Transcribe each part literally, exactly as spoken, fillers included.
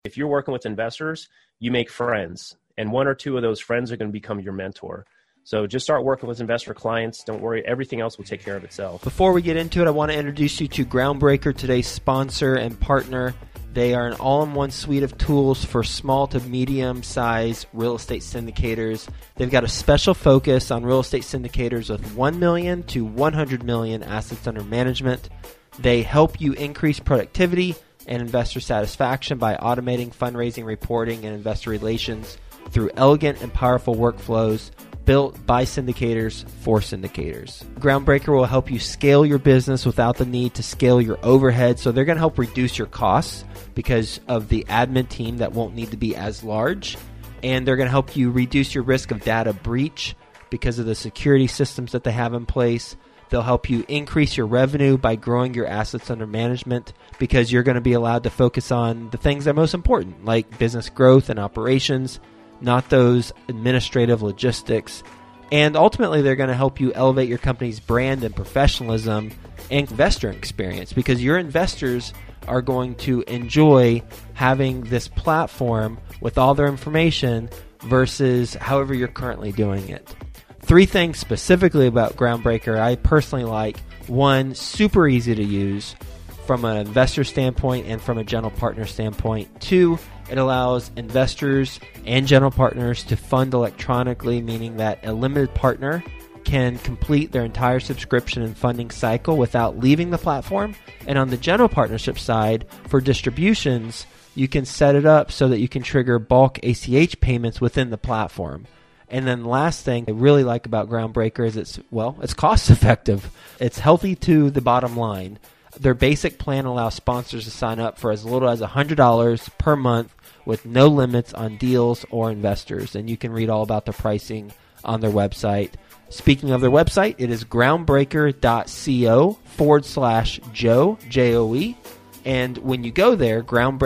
If you're working with investors, you make friends, and one or two of those friends are going to become your mentor. So just start working with investor clients. Don't worry. Everything else will take care of itself. Before we get into it, I want to introduce you to Groundbreaker, today's sponsor and partner. They are an all-in-one suite of tools for small to medium-sized real estate syndicators. They've got a special focus on real estate syndicators with one million to one hundred million assets under management. They help you increase productivity and investor satisfaction by automating fundraising, reporting, and investor relations through elegant and powerful workflows built by syndicators for syndicators. Groundbreaker will help you scale your business without the need to scale your overhead. So they're going to help reduce your costs because of the admin team that won't need to be as large. And they're going to help you reduce your risk of data breach because of the security systems that they have in place. They'll help you increase your revenue by growing your assets under management because you're going to be allowed to focus on the things that are most important, like business growth and operations, not those administrative logistics. And ultimately, they're going to help you elevate your company's brand and professionalism and investor experience because your investors are going to enjoy having this platform with all their information versus however you're currently doing it. Three things specifically about Groundbreaker I personally like. One, super easy to use from an investor standpoint and from a general partner standpoint. Two, it allows investors and general partners to fund electronically, meaning that a limited partner can complete their entire subscription and funding cycle without leaving the platform. And on the general partnership side, for distributions, you can set it up so that you can trigger bulk A C H payments within the platform. And then last thing I really like about Groundbreaker is it's, well, it's cost effective. It's healthy to the bottom line. Their basic plan allows sponsors to sign up for as little as one hundred dollars per month with no limits on deals or investors. And you can read all about the pricing on their website. Speaking of their website, it is groundbreaker.co forward slash Joe, J O E. And when you go there,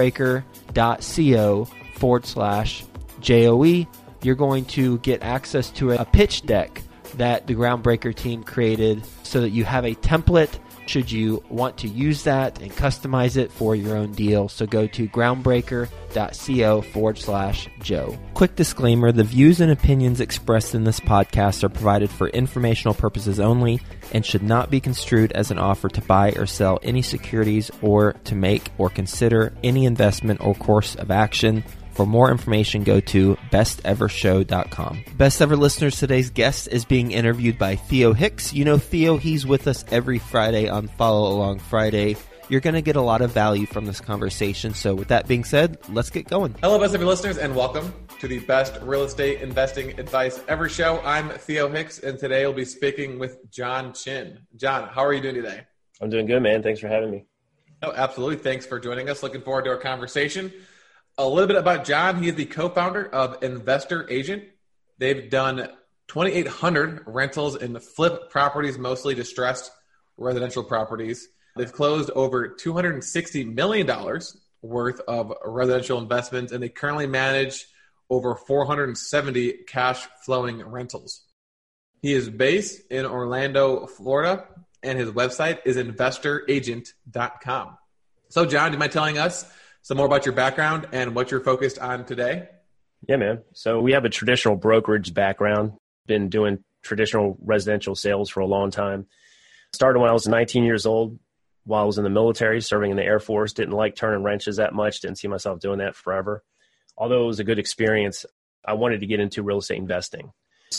groundbreaker.co forward slash J O E, you're going to get access to a pitch deck that the Groundbreaker team created so that you have a template should you want to use that and customize it for your own deal. So go to groundbreaker.co forward slash Joe. Quick disclaimer, the views and opinions expressed in this podcast are provided for informational purposes only and should not be construed as an offer to buy or sell any securities or to make or consider any investment or course of action. For more information, go to best ever show dot com. Best Ever listeners, today's guest is being interviewed by Theo Hicks. You know Theo, he's with us every Friday on Follow Along Friday. You're going to get a lot of value from this conversation. So with that being said, let's get going. Hello, Best Ever listeners, and welcome to the Best Real Estate Investing Advice Ever show. I'm Theo Hicks, and today we'll be speaking with John Chin. John, how are you doing today? I'm doing good, man. Thanks for having me. Oh, absolutely. Thanks for joining us. Looking forward to our conversation. A little bit about John. He is the co-founder of Investor Agent. They've done twenty-eight hundred rentals in flip properties, mostly distressed residential properties. They've closed over two hundred sixty million dollars worth of residential investments, and they currently manage over four hundred seventy cash flowing rentals. He is based in Orlando, Florida, and his website is investor agent dot com. So, John, do you mind telling us some more about your background and what you're focused on today? Yeah, man. So we have a traditional brokerage background, been doing traditional residential sales for a long time. Started when I was nineteen years old while I was in the military, serving in the Air Force. Didn't like turning wrenches that much. Didn't see myself doing that forever. Although it was a good experience, I wanted to get into real estate investing.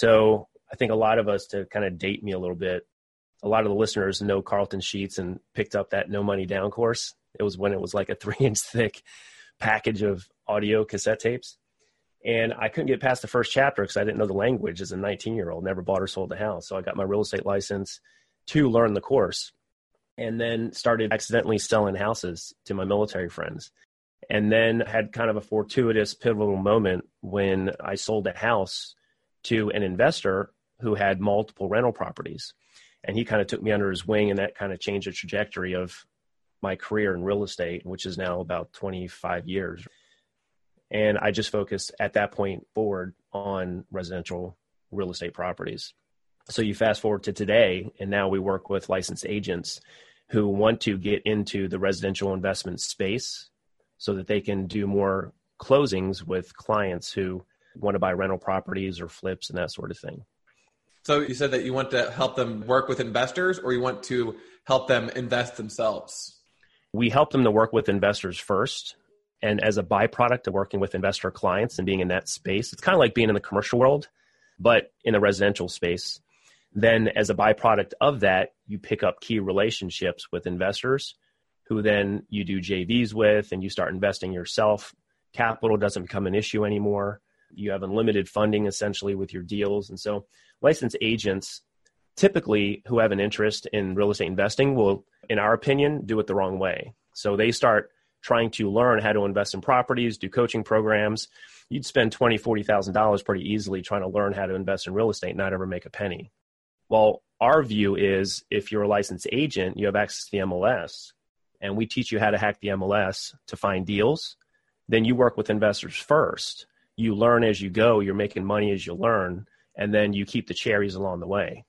So I think a lot of us, to kind of date me a little bit, a lot of the listeners know Carlton Sheets and picked up that No Money Down course. It was when it was like a three inch thick package of audio cassette tapes. And I couldn't get past the first chapter because I didn't know the language as a nineteen year old, never bought or sold a house. So I got my real estate license to learn the course and then started accidentally selling houses to my military friends. And then had kind of a fortuitous pivotal moment when I sold a house to an investor who had multiple rental properties. And he kind of took me under his wing, and that kind of changed the trajectory of my career in real estate, which is now about twenty-five years. And I just focused at that point forward on residential real estate properties. So you fast forward to today, and now we work with licensed agents who want to get into the residential investment space, so that they can do more closings with clients who want to buy rental properties or flips and that sort of thing. So you said that you want to help them work with investors, or you want to help them invest themselves? We help them to work with investors first. And as a byproduct of working with investor clients and being in that space, it's kind of like being in the commercial world, but in the residential space. Then as a byproduct of that, you pick up key relationships with investors who then you do J Vs with and you start investing yourself. Capital doesn't become an issue anymore. You have unlimited funding essentially with your deals. And so licensed agents typically who have an interest in real estate investing will, in our opinion, do it the wrong way. So they start trying to learn how to invest in properties, do coaching programs. You'd spend twenty thousand dollars, forty thousand dollars pretty easily trying to learn how to invest in real estate and not ever make a penny. Well, our view is if you're a licensed agent, you have access to the M L S, and we teach you how to hack the M L S to find deals. Then you work with investors first. You learn as you go. You're making money as you learn, and then you keep the cherries along the way.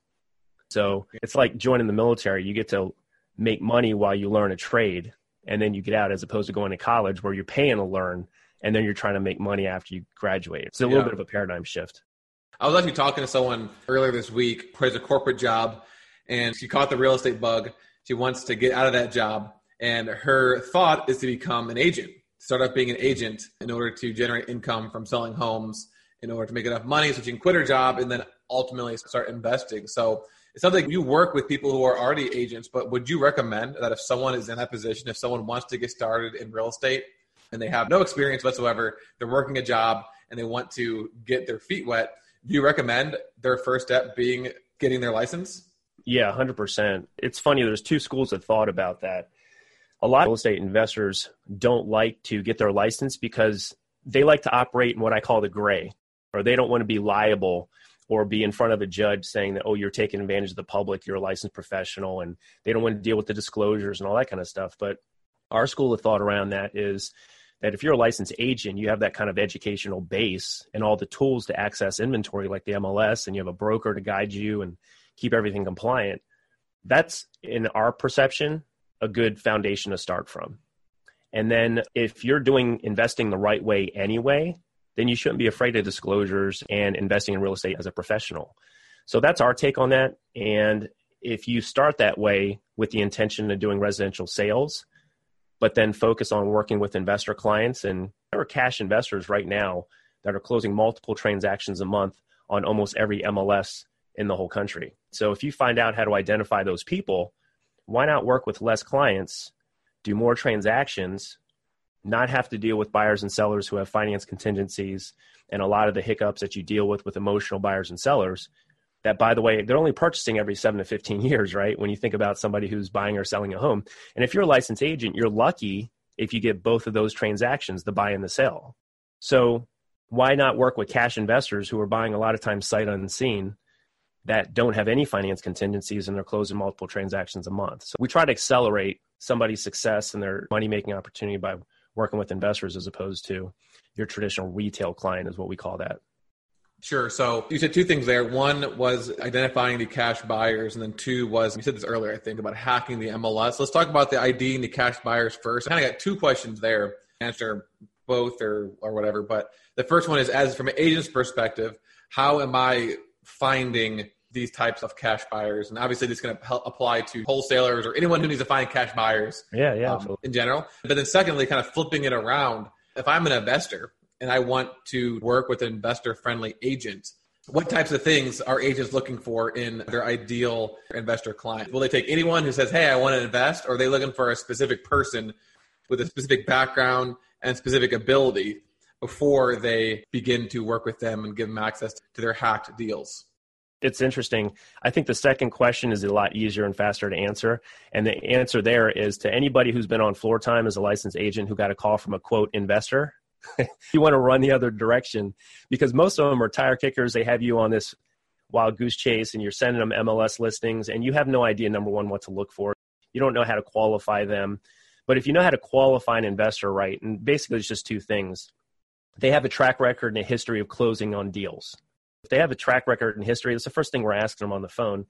So it's like joining the military. You get to make money while you learn a trade, and then you get out, as opposed to going to college where you're paying to learn, and then you're trying to make money after you graduate. It's a little yeah. bit of a paradigm shift. I was actually talking to someone earlier this week who has a corporate job, and she caught the real estate bug. She wants to get out of that job, and her thought is to become an agent, start up being an agent in order to generate income from selling homes, in order to make enough money so she can quit her job and then ultimately start investing. So it sounds like you work with people who are already agents, but would you recommend that if someone is in that position, if someone wants to get started in real estate and they have no experience whatsoever, they're working a job and they want to get their feet wet, do you recommend their first step being getting their license? Yeah, one hundred percent. It's funny, there's two schools of thought about that. A lot of real estate investors don't like to get their license because they like to operate in what I call the gray, or they don't want to be liable or be in front of a judge saying that, oh, you're taking advantage of the public, you're a licensed professional, and they don't want to deal with the disclosures and all that kind of stuff. But our school of thought around that is that if you're a licensed agent, you have that kind of educational base and all the tools to access inventory like the M L S, and you have a broker to guide you and keep everything compliant. That's, in our perception, a good foundation to start from. And then if you're doing investing the right way anyway, then you shouldn't be afraid of disclosures and investing in real estate as a professional. So that's our take on that. And if you start that way with the intention of doing residential sales, but then focus on working with investor clients, and there are cash investors right now that are closing multiple transactions a month on almost every M L S in the whole country. So if you find out how to identify those people, why not work with less clients, do more transactions, not have to deal with buyers and sellers who have finance contingencies and a lot of the hiccups that you deal with with emotional buyers and sellers that, by the way, they're only purchasing every seven to fifteen years, right? When you think about somebody who's buying or selling a home. And if you're a licensed agent, you're lucky if you get both of those transactions, the buy and the sell. So why not work with cash investors who are buying a lot of times sight unseen that don't have any finance contingencies and they're closing multiple transactions a month? So we try to accelerate somebody's success and their money-making opportunity by working with investors as opposed to your traditional retail client is what we call that. Sure. So you said two things there. One was identifying the cash buyers, and then two was, you said this earlier, I think, about hacking the M L S. Let's talk about the IDing the cash buyers first. I kind of got two questions there. Answer both or or whatever. But the first one is, as from an agent's perspective, how am I finding these types of cash buyers? And obviously this is going to help apply to wholesalers or anyone who needs to find cash buyers yeah, yeah, um, in general. But then secondly, kind of flipping it around, if I'm an investor and I want to work with an investor-friendly agent, what types of things are agents looking for in their ideal investor client? Will they take anyone who says, hey, I want to invest, or are they looking for a specific person with a specific background and specific ability before they begin to work with them and give them access to their hacked deals? It's interesting. I think the second question is a lot easier and faster to answer. And the answer there is to anybody who's been on floor time as a licensed agent who got a call from a, quote, investor. You want to run the other direction, because most of them are tire kickers. They have you on this wild goose chase and you're sending them M L S listings and you have no idea, number one, what to look for. You don't know how to qualify them. But if you know how to qualify an investor right, and basically it's just two things. They have a track record and a history of closing on deals. If they have a track record and history, that's the first thing we're asking them on the phone.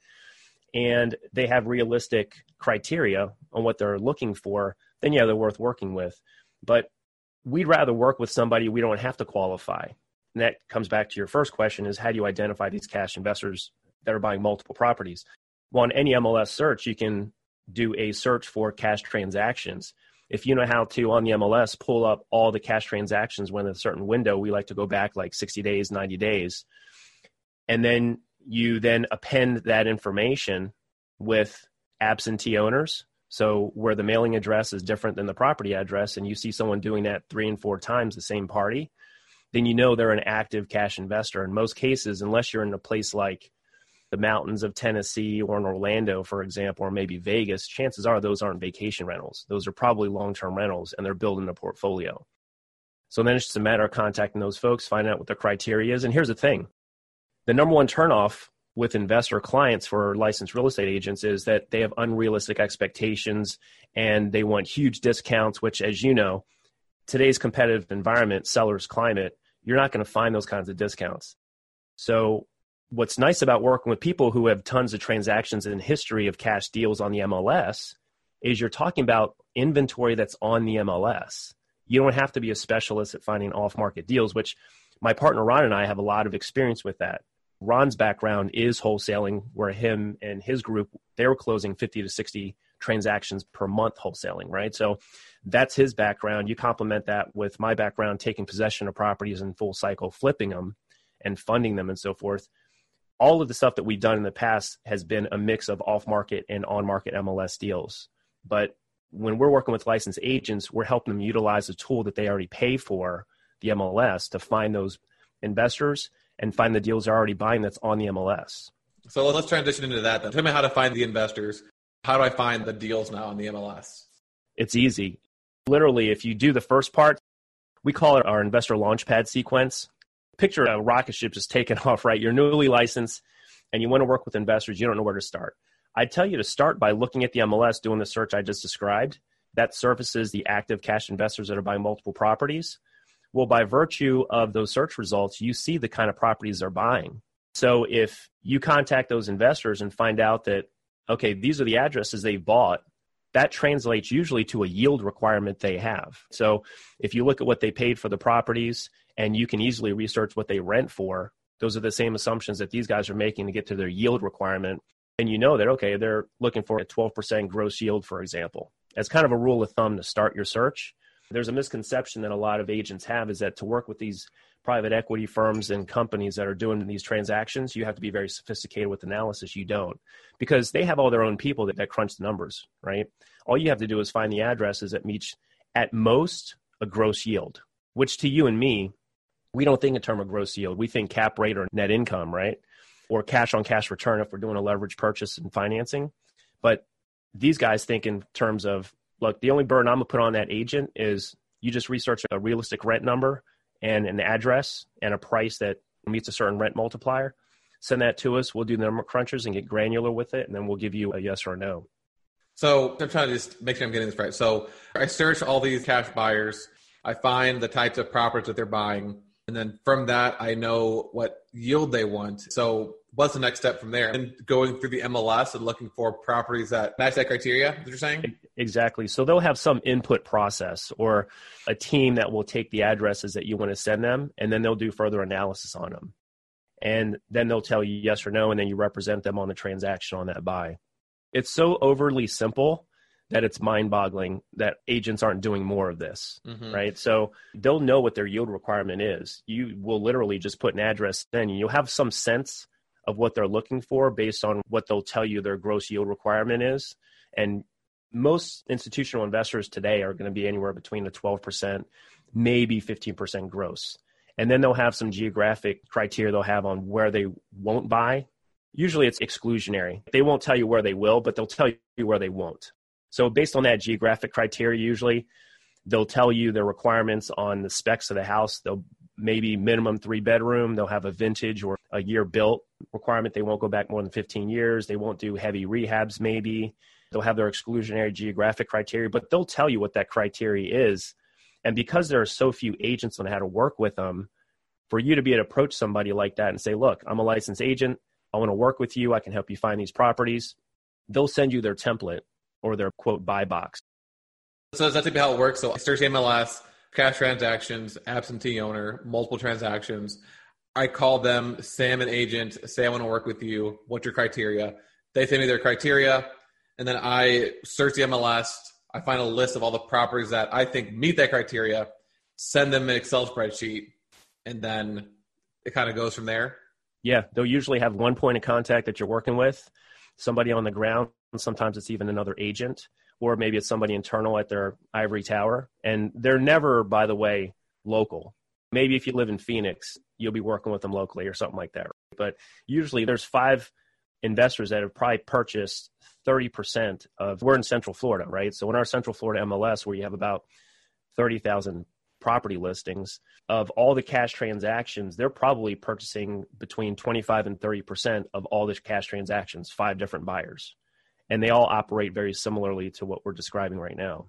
And they have realistic criteria on what they're looking for, then yeah, they're worth working with. But we'd rather work with somebody we don't have to qualify. And that comes back to your first question is how do you identify these cash investors that are buying multiple properties? Well, on any M L S search, you can do a search for cash transactions. If you know how to, on the M L S, pull up all the cash transactions within a certain window, we like to go back like sixty days, ninety days. And then you then append that information with absentee owners. So where the mailing address is different than the property address, and you see someone doing that three and four times the same party, then you know they're an active cash investor. In most cases, unless you're in a place like the mountains of Tennessee or in Orlando, for example, or maybe Vegas, chances are those aren't vacation rentals. Those are probably long-term rentals, and they're building a portfolio. So then it's just a matter of contacting those folks, finding out what their criteria is. And here's the thing. The number one turnoff with investor clients for licensed real estate agents is that they have unrealistic expectations and they want huge discounts, which, as you know, today's competitive environment, seller's climate, you're not going to find those kinds of discounts. So what's nice about working with people who have tons of transactions and history of cash deals on the M L S is you're talking about inventory that's on the M L S. You don't have to be a specialist at finding off-market deals, which my partner Ron and I have a lot of experience with that. Ron's background is wholesaling, where him and his group, they were closing fifty to sixty transactions per month wholesaling, right? So that's his background. You complement that with my background, taking possession of properties in full cycle, flipping them and funding them and so forth. All of the stuff that we've done in the past has been a mix of off-market and on-market M L S deals. But when we're working with licensed agents, we're helping them utilize a tool that they already pay for, the M L S, to find those investors and find the deals they're already buying that's on the M L S. So let's transition into that then. Tell me how to find the investors. How do I find the deals now on the M L S? It's easy. Literally, if you do the first part, we call it our investor launchpad sequence. Picture a rocket ship just taking off, right? You're newly licensed and you want to work with investors. You don't know where to start. I'd tell you to start by looking at the M L S, doing the search I just described. That surfaces the active cash investors that are buying multiple properties. Well, by virtue of those search results, you see the kind of properties they're buying. So if you contact those investors and find out that, okay, these are the addresses they've bought, that translates usually to a yield requirement they have. So if you look at what they paid for the properties and you can easily research what they rent for, those are the same assumptions that these guys are making to get to their yield requirement. And you know that, okay, they're looking for a twelve percent gross yield, for example. As kind of a rule of thumb to start your search. There's a misconception that a lot of agents have is that to work with these private equity firms and companies that are doing these transactions, you have to be very sophisticated with analysis. You don't, because they have all their own people that, that crunch the numbers, right? All you have to do is find the addresses that meet at most a gross yield, which to you and me, we don't think in terms of gross yield. We think cap rate or net income, right? Or cash on cash return if we're doing a leverage purchase and financing. But these guys think in terms of, look, the only burden I'm going to put on that agent is you just research a realistic rent number and an address and a price that meets a certain rent multiplier. Send that to us. We'll do the number crunchers and get granular with it, and then we'll give you a yes or a no. So I'm trying to just make sure I'm getting this right. So I search all these cash buyers. I find the types of properties that they're buying. And then from that, I know what yield they want. So what's the next step from there? And going through the M L S and looking for properties that match that criteria, that you're saying? Exactly. So they'll have some input process or a team that will take the addresses that you want to send them, and then they'll do further analysis on them. And then they'll tell you yes or no, and then you represent them on the transaction on that buy. It's so overly simple that it's mind-boggling that agents aren't doing more of this, mm-hmm. right? So they'll know what their yield requirement is. You will literally just put an address in, and you'll have some sense of what they're looking for based on what they'll tell you their gross yield requirement is. And most institutional investors today are going to be anywhere between the twelve percent, maybe fifteen percent gross. And then they'll have some geographic criteria they'll have on where they won't buy. Usually it's exclusionary. They won't tell you where they will, but they'll tell you where they won't. So based on that geographic criteria, usually they'll tell you the requirements on the specs of the house. They'll maybe minimum three bedroom. They'll have a vintage or a year built requirement. They won't go back more than fifteen years. They won't do heavy rehabs maybe. They'll have their exclusionary geographic criteria, but they'll tell you what that criteria is. And because there are so few agents on how to work with them, for you to be able to approach somebody like that and say, look, I'm a licensed agent. I want to work with you. I can help you find these properties. They'll send you their template or their quote buy box. So that's typically how it works. So I search M L S. cash transactions, absentee owner, multiple transactions. I call them, say I'm an agent, say I want to work with you. What's your criteria? They send me their criteria, and then I search the M L S. I find a list of all the properties that I think meet that criteria, send them an Excel spreadsheet, and then it kind of goes from there. Yeah, they'll usually have one point of contact that you're working with, somebody on the ground. Sometimes it's even another agent, or maybe it's somebody internal at their ivory tower. And they're never, by the way, local. Maybe if you live in Phoenix, you'll be working with them locally or something like that. But usually there's five investors that have probably purchased thirty percent of, we're in Central Florida, right? So in our Central Florida M L S, where you have about thirty thousand property listings, of all the cash transactions, they're probably purchasing between twenty-five and thirty percent of all the cash transactions, five different buyers. And they all operate very similarly to what we're describing right now.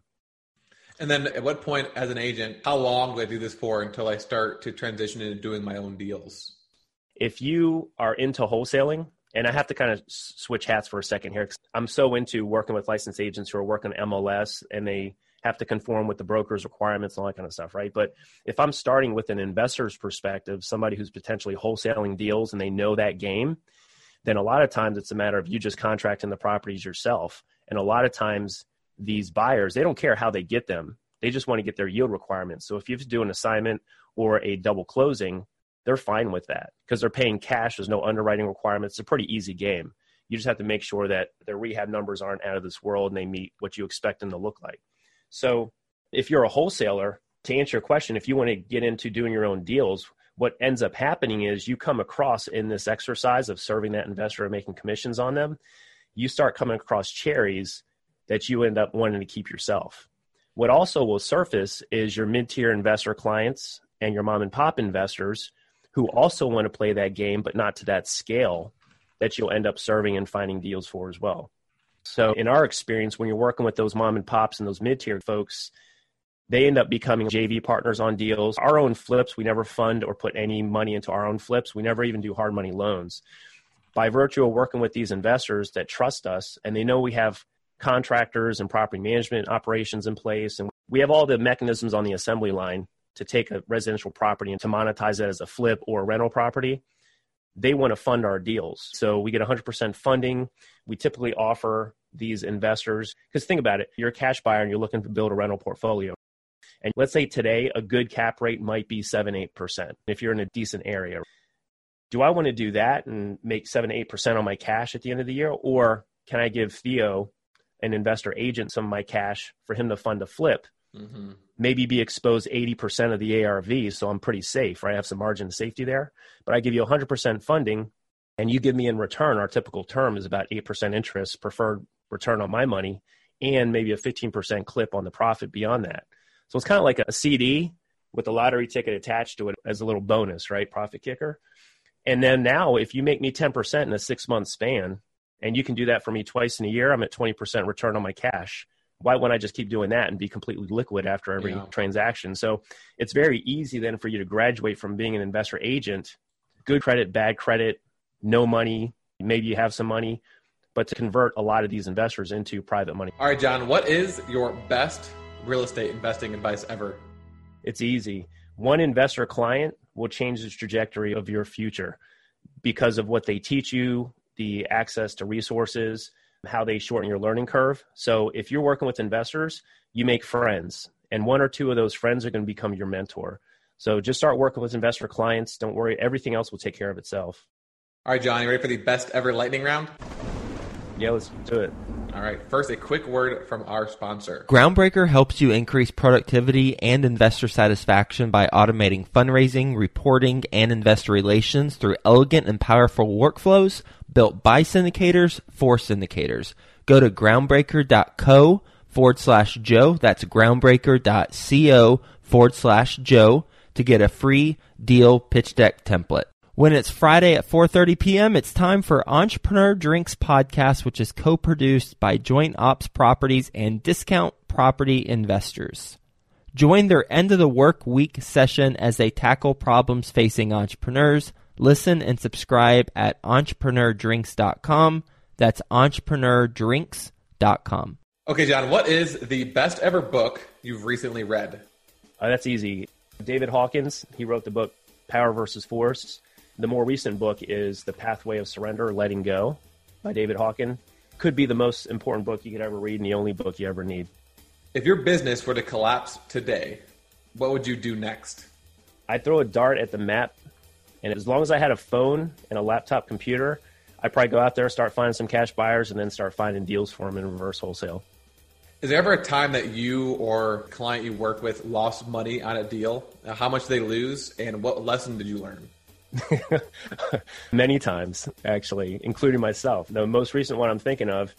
And then at what point as an agent, how long do I do this for until I start to transition into doing my own deals? If you are into wholesaling, and I have to kind of switch hats for a second here, because I'm so into working with licensed agents who are working M L S and they have to conform with the broker's requirements and all that kind of stuff, right? But if I'm starting with an investor's perspective, somebody who's potentially wholesaling deals and they know that game, then a lot of times it's a matter of you just contracting the properties yourself. And a lot of times these buyers, they don't care how they get them. They just want to get their yield requirements. So if you have to do an assignment or a double closing, they're fine with that because they're paying cash. There's no underwriting requirements. It's a pretty easy game. You just have to make sure that their rehab numbers aren't out of this world and they meet what you expect them to look like. So if you're a wholesaler, to answer your question, if you want to get into doing your own deals, what ends up happening is you come across in this exercise of serving that investor and making commissions on them, you start coming across cherries that you end up wanting to keep yourself. What also will surface is your mid-tier investor clients and your mom and pop investors who also want to play that game, but not to that scale that you'll end up serving and finding deals for as well. So in our experience, when you're working with those mom and pops and those mid-tier folks, they end up becoming J V partners on deals. Our own flips, we never fund or put any money into our own flips. We never even do hard money loans. By virtue of working with these investors that trust us, and they know we have contractors and property management operations in place, and we have all the mechanisms on the assembly line to take a residential property and to monetize it as a flip or a rental property, they want to fund our deals. So we get one hundred percent funding. We typically offer these investors, because think about it, you're a cash buyer and you're looking to build a rental portfolio. And let's say today a good cap rate might be seven, eight percent if you're in a decent area. Do I want to do that and make seven, eight percent on my cash at the end of the year? Or can I give Theo, an investor agent, some of my cash for him to fund a flip? Mm-hmm. Maybe be exposed eighty percent of the A R V, so I'm pretty safe, right? I have some margin of safety there. But I give you one hundred percent funding, and you give me in return, our typical term is about eight percent interest, preferred return on my money, and maybe a fifteen percent clip on the profit beyond that. So it's kind of like a C D with a lottery ticket attached to it as a little bonus, right? Profit kicker. And then now if you make me ten percent in a six-month span, and you can do that for me twice in a year, I'm at twenty percent return on my cash. Why wouldn't I just keep doing that and be completely liquid after every yeah. transaction? So it's very easy then for you to graduate from being an investor agent, good credit, bad credit, no money, maybe you have some money, but to convert a lot of these investors into private money. All right, John, what is your best real estate investing advice ever? It's easy. One investor client will change the trajectory of your future because of what they teach you, the access to resources, how they shorten your learning curve. So if you're working with investors, you make friends, and one or two of those friends are going to become your mentor. So just start working with investor clients. Don't worry. Everything else will take care of itself. All right, John, you ready for the best ever lightning round? Yeah, let's do it. All right. First, a quick word from our sponsor. Groundbreaker helps you increase productivity and investor satisfaction by automating fundraising, reporting, and investor relations through elegant and powerful workflows built by syndicators for syndicators. Go to groundbreaker.co forward slash Joe. That's groundbreaker.co forward slash Joe to get a free deal pitch deck template. When it's Friday at four thirty p.m., it's time for Entrepreneur Drinks Podcast, which is co-produced by Joint Ops Properties and Discount Property Investors. Join their end of the work week session as they tackle problems facing entrepreneurs. Listen and subscribe at entrepreneur drinks dot com. That's entrepreneur drinks dot com. Okay, John, what is the best ever book you've recently read? Uh, that's easy. David Hawkins, he wrote the book Power versus Force. The more recent book is The Pathway of Surrender, Letting Go by David Hawkins. Could be the most important book you could ever read and the only book you ever need. If your business were to collapse today, what would you do next? I'd throw a dart at the map, and as long as I had a phone and a laptop computer, I'd probably go out there, start finding some cash buyers, and then start finding deals for them in reverse wholesale. Is there ever a time that you or a client you work with lost money on a deal? How much did they lose, and what lesson did you learn? Many times, actually, including myself. The most recent one I'm thinking of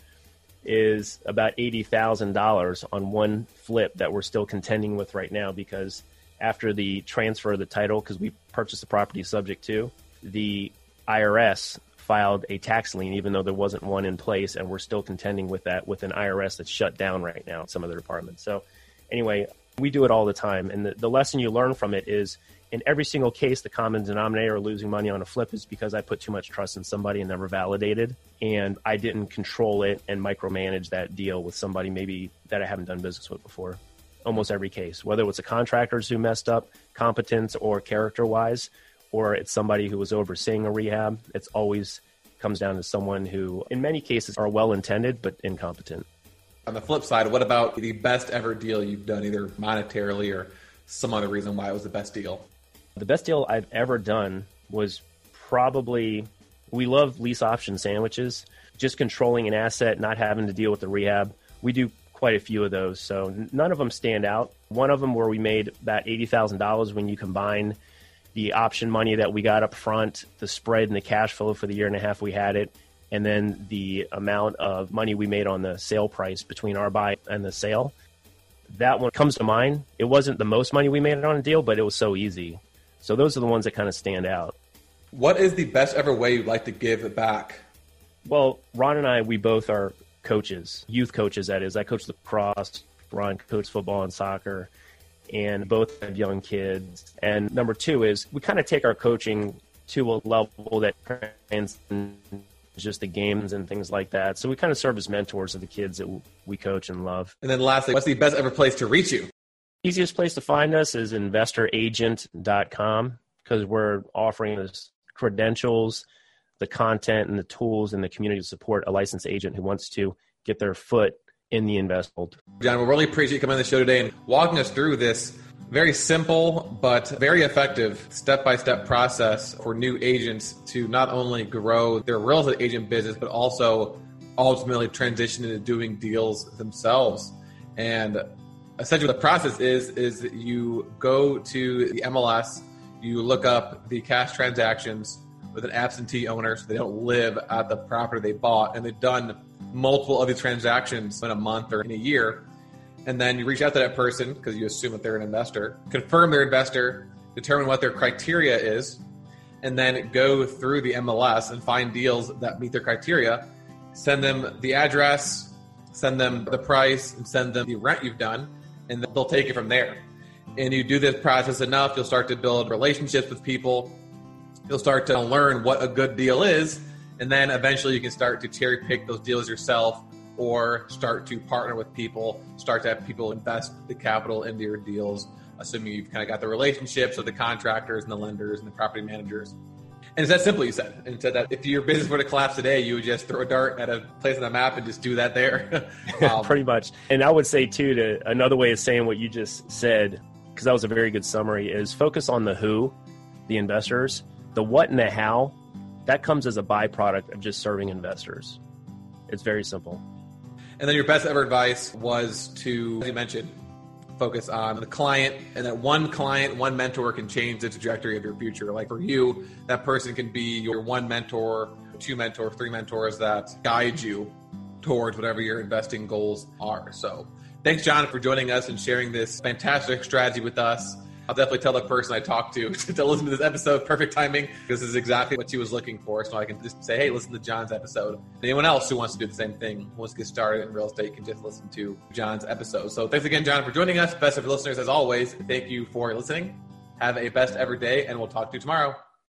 is about eighty thousand dollars on one flip that we're still contending with right now, because after the transfer of the title, because we purchased the property subject to, the I R S filed a tax lien, even though there wasn't one in place, and we're still contending with that with an I R S that's shut down right now in some of the departments. So anyway, we do it all the time. And the, the lesson you learn from it is, in every single case, the common denominator of losing money on a flip is because I put too much trust in somebody and never validated, and I didn't control it and micromanage that deal with somebody maybe that I haven't done business with before. Almost every case, whether it's a contractors who messed up, competence or character-wise, or it's somebody who was overseeing a rehab, it's always comes down to someone who, in many cases, are well-intended but incompetent. On the flip side, what about the best ever deal you've done, either monetarily or some other reason why it was the best deal? The best deal I've ever done was probably, we love lease option sandwiches, just controlling an asset, not having to deal with the rehab. We do quite a few of those, so none of them stand out. One of them where we made about eighty thousand dollars when you combine the option money that we got up front, the spread and the cash flow for the year and a half we had it, and then the amount of money we made on the sale price between our buy and the sale. That one comes to mind. It wasn't the most money we made on a deal, but it was so easy. So those are the ones that kind of stand out. What is the best ever way you'd like to give back? Well, Ron and I, we both are coaches, youth coaches, that is. I coach lacrosse, Ron coached football and soccer, and both have young kids. And number two is we kind of take our coaching to a level that transcends just the games and things like that. So we kind of serve as mentors of the kids that we coach and love. And then lastly, what's the best ever place to reach you? Easiest place to find us is investor agent dot com, because we're offering us credentials, the content and the tools and the community to support a licensed agent who wants to get their foot in the investment world. John, we really appreciate you coming on the show today and walking us through this very simple but very effective step-by-step process for new agents to not only grow their real estate agent business, but also ultimately transition into doing deals themselves. And essentially the process is, is that you go to the M L S, you look up the cash transactions with an absentee owner, so they don't live at the property they bought, and they've done multiple of these transactions in a month or in a year. And then you reach out to that person because you assume that they're an investor, confirm they're an investor, determine what their criteria is, and then go through the M L S and find deals that meet their criteria, send them the address, send them the price, and send them the rent you've done, and they'll take it from there. And you do this process enough, you'll start to build relationships with people. You'll start to learn what a good deal is, and then eventually you can start to cherry pick those deals yourself, or start to partner with people, start to have people invest the capital into your deals, assuming you've kind of got the relationships with the contractors and the lenders and the property managers. And it's that simple, you said. And said that if your business were to collapse today, you would just throw a dart at a place on the map and just do that there. um, Pretty much. And I would say, too, to another way of saying what you just said, because that was a very good summary, is focus on the who, the investors. The what and the how, that comes as a byproduct of just serving investors. It's very simple. And then your best ever advice was to, as you mentioned, focus on the client, and that one client, one mentor can change the trajectory of your future. Like for you, that person can be your one mentor, two mentors, three mentors that guide you towards whatever your investing goals are. So thanks, John, for joining us and sharing this fantastic strategy with us. I'll definitely tell the person I talked to to listen to this episode. Perfect timing, because this is exactly what she was looking for. So I can just say, hey, listen to John's episode. Anyone else who wants to do the same thing, who wants to get started in real estate, can just listen to John's episode. So thanks again, John, for joining us. Best of listeners, as always. Thank you for listening. Have a best ever day, and we'll talk to you tomorrow.